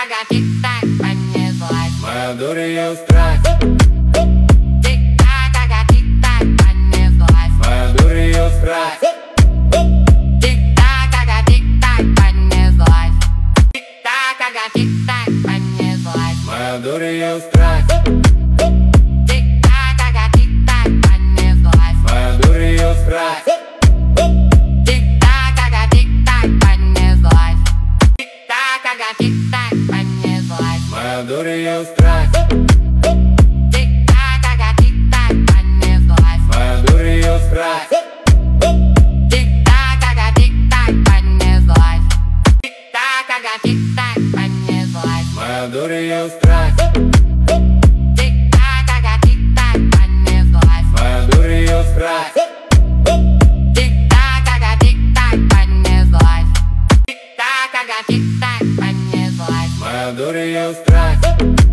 ага, тик-так, понеслась. Моя дурь ее страсть. Тик-так, ага, тик-так, понеслась. Моя дурь ее страсть. Тик-так, ага, тик-так, понеслась. Тик-так, ага, тик-так, понеслась. Моя дурь ее страсть. Тик-так, ага, тик-так, понеслась. Моя дурь ее страсть. Тик-так, ага, тик-так, понеслась. Тик-так, ага, тик-так, понеслась. Моя дурь ее страсть. Тик-так, ага, тик-так, понеслась. Моя дурь ее страсть. Тик-так, ага, тик-так, понеслась. Тик-так, ага, тик-так, понеслась. Моя дурь ее страсть. Тик-так, ага, тик-так, понеслась. Моя дурь ее страсть. Тик-так, ага, тик-так, понеслась. Тик-так, ага, тик-так, понеслась. Моя дурь ее страсть.